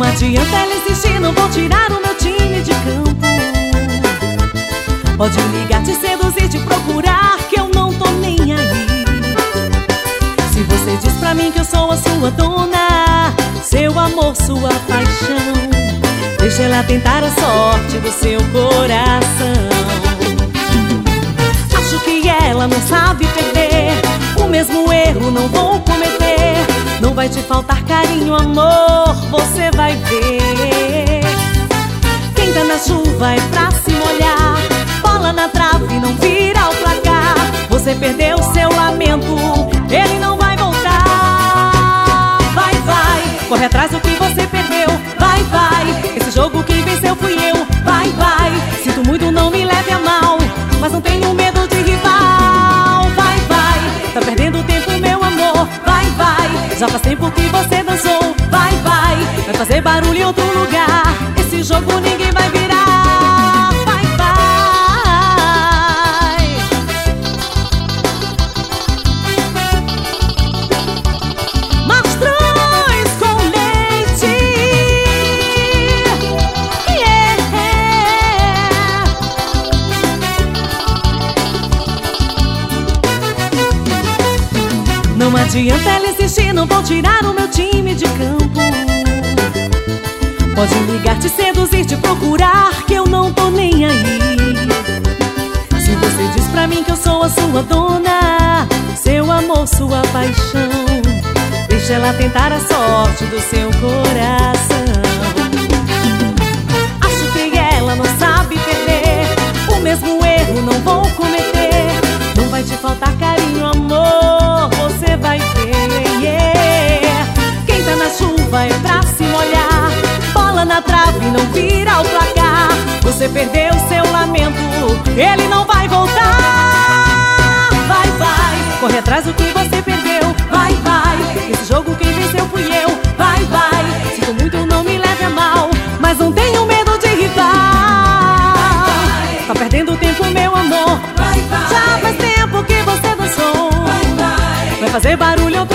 Não adianta ela insistir, não vou tirar o meu time de campo. Pode ligar, te seduzir, te procurar, que eu não tô nem aí. Se você diz pra mim que eu sou a sua dona, seu amor, sua paixão, deixa ela tentar a sorte do seu coração. Acho que ela não sabe perder, o mesmo erro não vou cometer. Não vai te faltar carinho, amor, você vai ver. Quem tá na chuva é pra se molhar, bola na trave não vira o placar. Você perdeu seu lamento, ele não vai voltar. Vai, vai, corre atrás do que você perdeu. Vai, vai, esse jogo que venceu fui eu. Vai, vai, sinto muito, não me leve a mal, mas não tenho medo de rival. Vai, vai, tá perdendo tempo, meu amor. Vai, vai, já faz tempo que você dançou. Vai, vai fazer barulho em outro lugar. Esse jogo ninguém vai virar. Vai, vai. Mastruz com leite. Yeah. Não adianta ela insistir, não vou tirar o meu time de campo. Pode ligar, te seduzir, te procurar, que eu não tô nem aí. Se você diz pra mim que eu sou a sua dona, seu amor, sua paixão, deixa ela tentar a sorte do seu coração. Acho que ela não sabe perder, o mesmo erro não vou cometer. Não vai te faltar carinho, amor, você vai ver. Yeah. Quem tá na chuva é pra se molhar, bola na trave não vira o placar. Você perdeu seu lamento, ele não vai voltar. Vai, vai, corre atrás do que você perdeu. Vai, vai, esse jogo quem venceu fui eu. Vai, vai, sinto muito, não me leve a mal, mas não tenho medo de rival. Tá perdendo tempo, meu amor. Já faz tempo que você dançou. Vai fazer barulho